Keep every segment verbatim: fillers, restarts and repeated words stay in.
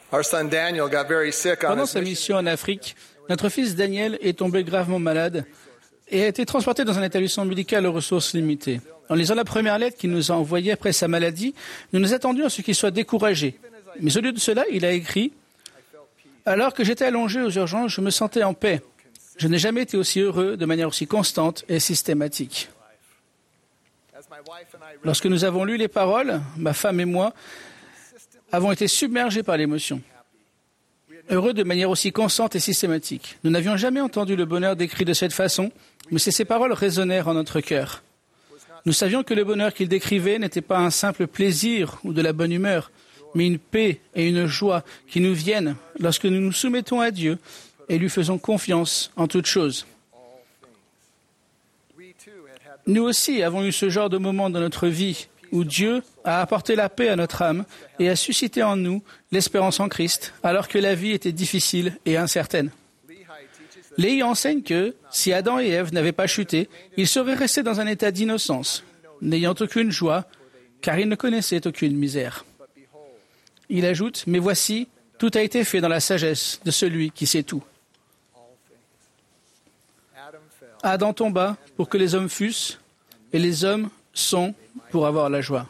Pendant sa mission en Afrique, notre fils Daniel est tombé gravement malade et a été transporté dans un établissement médical aux ressources limitées. En lisant la première lettre qu'il nous a envoyée après sa maladie, nous nous attendions à ce qu'il soit découragé. Mais au lieu de cela, il a écrit « Alors que j'étais allongé aux urgences, je me sentais en paix. Je n'ai jamais été aussi heureux de manière aussi constante et systématique. » Lorsque nous avons lu les paroles, ma femme et moi avons été submergés par l'émotion. Heureux de manière aussi constante et systématique. Nous n'avions jamais entendu le bonheur décrit de cette façon, mais ces paroles résonnèrent en notre cœur. Nous savions que le bonheur qu'il décrivait n'était pas un simple plaisir ou de la bonne humeur, mais une paix et une joie qui nous viennent lorsque nous nous soumettons à Dieu et lui faisons confiance en toutes choses. Nous aussi avons eu ce genre de moment dans notre vie où Dieu a apporté la paix à notre âme et a suscité en nous l'espérance en Christ, alors que la vie était difficile et incertaine. Léhi enseigne que, si Adam et Ève n'avaient pas chuté, ils seraient restés dans un état d'innocence, n'ayant aucune joie, car ils ne connaissaient aucune misère. Il ajoute, « Mais voici, tout a été fait dans la sagesse de celui qui sait tout. » Adam tomba pour que les hommes fussent, et les hommes sont pour avoir la joie.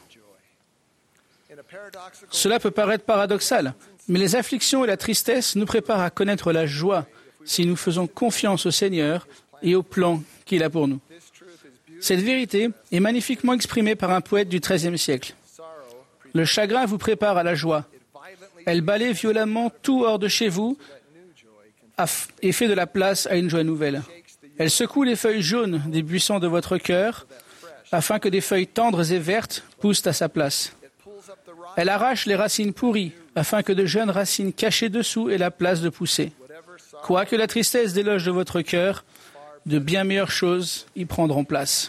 Cela peut paraître paradoxal, mais les afflictions et la tristesse nous préparent à connaître la joie si nous faisons confiance au Seigneur et au plan qu'il a pour nous. Cette vérité est magnifiquement exprimée par un poète du treizième siècle. Le chagrin vous prépare à la joie. Elle balaie violemment tout hors de chez vous et fait de la place à une joie nouvelle. Elle secoue les feuilles jaunes des buissons de votre cœur afin que des feuilles tendres et vertes poussent à sa place. Elle arrache les racines pourries afin que de jeunes racines cachées dessous aient la place de pousser. Quoique la tristesse déloge de votre cœur, de bien meilleures choses y prendront place.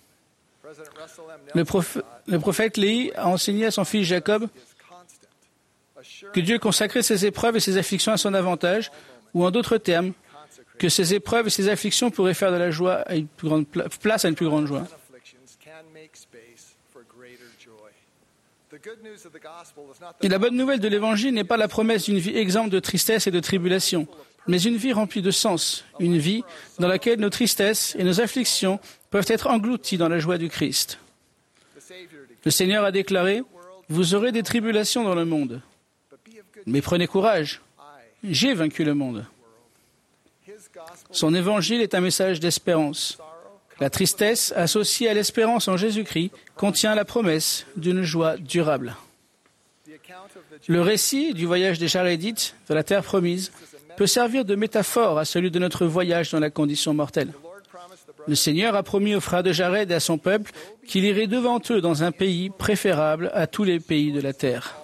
Le, proph- le prophète Léhi a enseigné à son fils Jacob que Dieu consacrait ses épreuves et ses afflictions à son avantage, ou en d'autres termes, que ces épreuves et ces afflictions pourraient faire de la joie à une plus grande pla- place à une plus grande joie. Et la bonne nouvelle de l'Évangile n'est pas la promesse d'une vie exempte de tristesse et de tribulation, mais une vie remplie de sens, une vie dans laquelle nos tristesses et nos afflictions peuvent être englouties dans la joie du Christ. Le Seigneur a déclaré « Vous aurez des tribulations dans le monde, mais prenez courage, j'ai vaincu le monde. » Son évangile est un message d'espérance. La tristesse, associée à l'espérance en Jésus-Christ, contient la promesse d'une joie durable. Le récit du voyage des Jarédites vers la terre promise peut servir de métaphore à celui de notre voyage dans la condition mortelle. Le Seigneur a promis aux frères de Jared et à son peuple qu'il irait devant eux dans un pays préférable à tous les pays de la terre.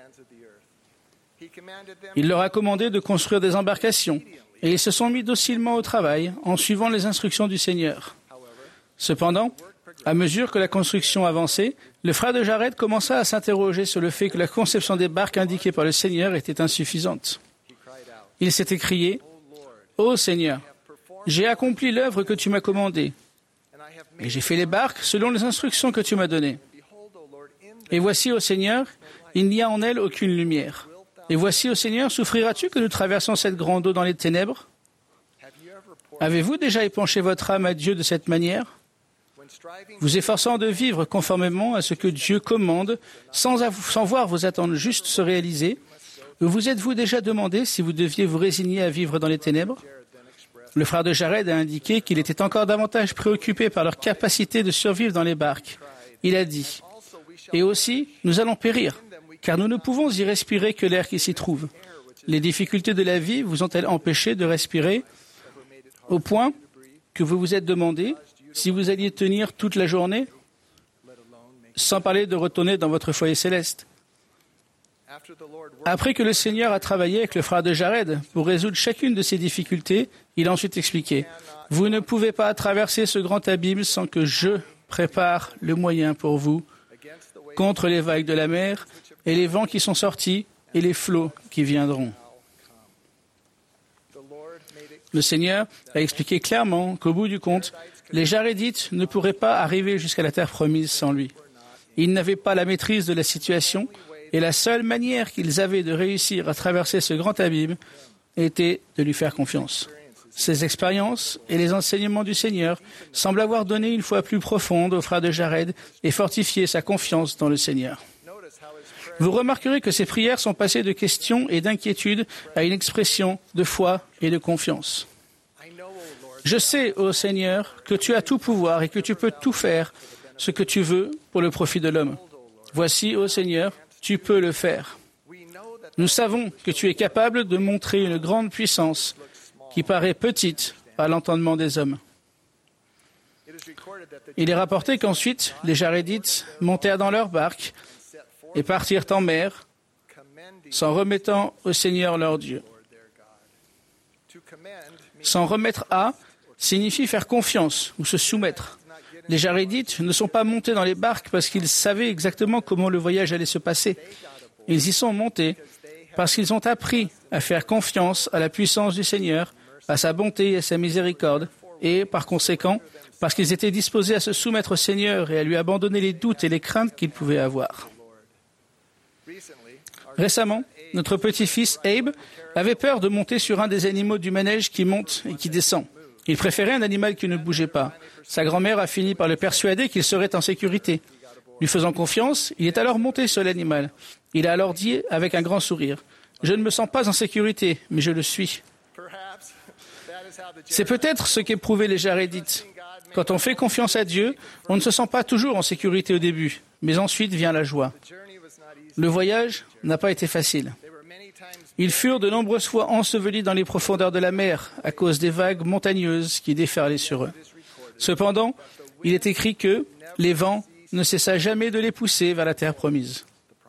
Il leur a commandé de construire des embarcations et ils se sont mis docilement au travail en suivant les instructions du Seigneur. Cependant, à mesure que la construction avançait, le frère de Jared commença à s'interroger sur le fait que la conception des barques indiquée par le Seigneur était insuffisante. Il s'est écrié « Ô Seigneur, j'ai accompli l'œuvre que tu m'as commandée, et j'ai fait les barques selon les instructions que tu m'as données. Et voici, ô Seigneur, il n'y a en elles aucune lumière. Et voici, ô Seigneur, souffriras-tu que nous traversons cette grande eau dans les ténèbres? Avez-vous déjà épanché votre âme à Dieu de cette manière, vous efforçant de vivre conformément à ce que Dieu commande, sans, av- sans voir vos attentes justes se réaliser? Vous êtes-vous déjà demandé si vous deviez vous résigner à vivre dans les ténèbres? Le frère de Jared a indiqué qu'il était encore davantage préoccupé par leur capacité de survivre dans les barques. Il a dit « Et aussi, nous allons périr, car nous ne pouvons y respirer que l'air qui s'y trouve. Les difficultés de la vie vous ont-elles empêché de respirer au point que vous vous êtes demandé si vous alliez tenir toute la journée, sans parler de retourner dans votre foyer céleste? » Après que le Seigneur a travaillé avec le frère de Jared pour résoudre chacune de ces difficultés, il a ensuite expliqué « Vous ne pouvez pas traverser ce grand abîme sans que je prépare le moyen pour vous contre les vagues de la mer et les vents qui sont sortis et les flots qui viendront. » Le Seigneur a expliqué clairement qu'au bout du compte, les Jarédites ne pourraient pas arriver jusqu'à la terre promise sans lui. Ils n'avaient pas la maîtrise de la situation Et la seule manière qu'ils avaient de réussir à traverser ce grand abîme était de lui faire confiance. Ces expériences et les enseignements du Seigneur semblent avoir donné une foi plus profonde au frère de Jared et fortifié sa confiance dans le Seigneur. Vous remarquerez que ses prières sont passées de questions et d'inquiétudes à une expression de foi et de confiance. Je sais, ô Seigneur, que tu as tout pouvoir et que tu peux tout faire ce que tu veux pour le profit de l'homme. Voici, ô Seigneur, tu peux le faire. Nous savons que tu es capable de montrer une grande puissance qui paraît petite à l'entendement des hommes. Il est rapporté qu'ensuite, les Jarédites montèrent dans leur barque et partirent en mer, s'en remettant au Seigneur leur Dieu. S'en remettre à signifie faire confiance ou se soumettre. Les Jarédites ne sont pas montés dans les barques parce qu'ils savaient exactement comment le voyage allait se passer. Ils y sont montés parce qu'ils ont appris à faire confiance à la puissance du Seigneur, à sa bonté et à sa miséricorde, et, par conséquent, parce qu'ils étaient disposés à se soumettre au Seigneur et à lui abandonner les doutes et les craintes qu'ils pouvaient avoir. Récemment, notre petit-fils Abe avait peur de monter sur un des animaux du manège qui monte et qui descend. Il préférait un animal qui ne bougeait pas. Sa grand-mère a fini par le persuader qu'il serait en sécurité. Lui faisant confiance, il est alors monté sur l'animal. Il a alors dit avec un grand sourire, « Je ne me sens pas en sécurité, mais je le suis. » C'est peut-être ce qu'éprouvaient les Jarédites. Quand on fait confiance à Dieu, on ne se sent pas toujours en sécurité au début, mais ensuite vient la joie. Le voyage n'a pas été facile. Ils furent de nombreuses fois ensevelis dans les profondeurs de la mer à cause des vagues montagneuses qui déferlaient sur eux. Cependant, il est écrit que les vents ne cessa jamais de les pousser vers la terre promise.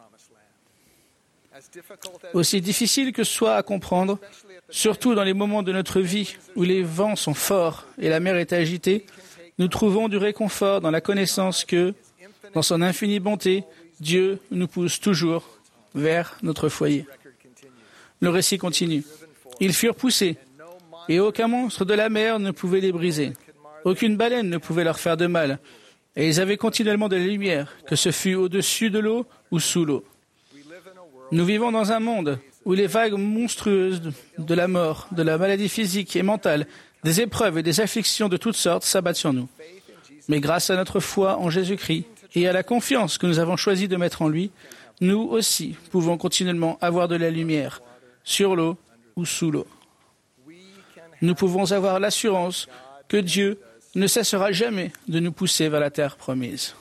Aussi difficile que ce soit à comprendre, surtout dans les moments de notre vie où les vents sont forts et la mer est agitée, nous trouvons du réconfort dans la connaissance que, dans son infinie bonté, Dieu nous pousse toujours vers notre foyer. Le récit continue. Ils furent poussés, et aucun monstre de la mer ne pouvait les briser. Aucune baleine ne pouvait leur faire de mal. Et ils avaient continuellement de la lumière, que ce fût au-dessus de l'eau ou sous l'eau. Nous vivons dans un monde où les vagues monstrueuses de la mort, de la maladie physique et mentale, des épreuves et des afflictions de toutes sortes s'abattent sur nous. Mais grâce à notre foi en Jésus-Christ et à la confiance que nous avons choisi de mettre en lui, nous aussi pouvons continuellement avoir de la lumière, sur l'eau ou sous l'eau. Nous pouvons avoir l'assurance que Dieu ne cessera jamais de nous pousser vers la terre promise.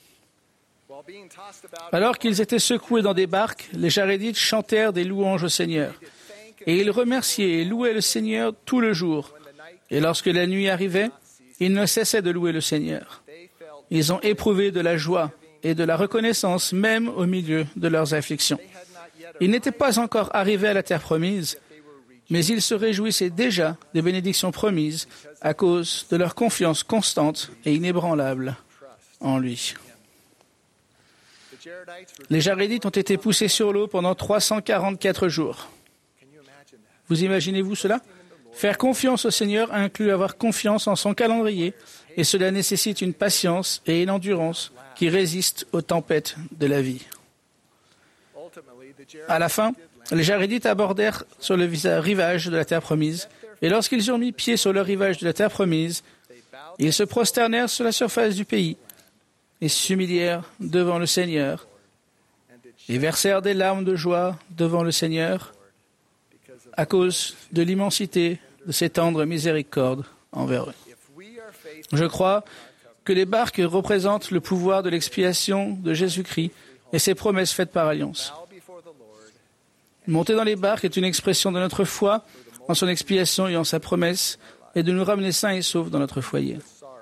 Alors qu'ils étaient secoués dans des barques, les Jarédites chantèrent des louanges au Seigneur. Et ils remerciaient et louaient le Seigneur tout le jour. Et lorsque la nuit arrivait, ils ne cessaient de louer le Seigneur. Ils ont éprouvé de la joie et de la reconnaissance même au milieu de leurs afflictions. Ils n'étaient pas encore arrivés à la terre promise, mais ils se réjouissaient déjà des bénédictions promises à cause de leur confiance constante et inébranlable en lui. Les Jarédites ont été poussés sur l'eau pendant trois cent quarante-quatre jours. Vous imaginez-vous cela? Faire confiance au Seigneur inclut avoir confiance en son calendrier, et cela nécessite une patience et une endurance qui résistent aux tempêtes de la vie. À la fin, les Jarédites abordèrent sur le rivage de la terre promise, et lorsqu'ils eurent mis pied sur le rivage de la terre promise, ils se prosternèrent sur la surface du pays et s'humilièrent devant le Seigneur et versèrent des larmes de joie devant le Seigneur à cause de l'immensité de ses tendres miséricordes envers eux. Je crois que les barques représentent le pouvoir de l'expiation de Jésus-Christ et ses promesses faites par alliance. Monter dans les barques est une expression de notre foi en son expiation et en sa promesse, et de nous ramener sains et saufs dans notre foyer.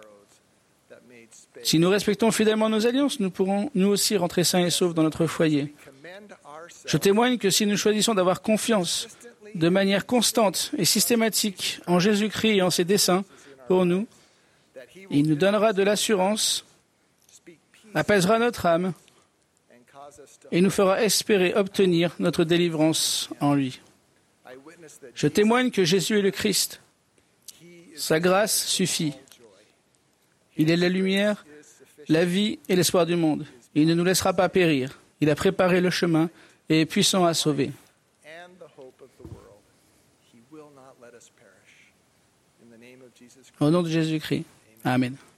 Si nous respectons fidèlement nos alliances, nous pourrons nous aussi rentrer sains et saufs dans notre foyer. Je témoigne que si nous choisissons d'avoir confiance de manière constante et systématique en Jésus-Christ et en ses desseins pour nous, il nous donnera de l'assurance, apaisera notre âme et nous fera espérer obtenir notre délivrance en lui. Je témoigne que Jésus est le Christ. Sa grâce suffit. Il est la lumière, la vie et l'espoir du monde. Il ne nous laissera pas périr. Il a préparé le chemin et est puissant à sauver. and the hope of the world. He will not let us perish. In the name of Jesus Christ. Au nom de Jésus-Christ. Amen.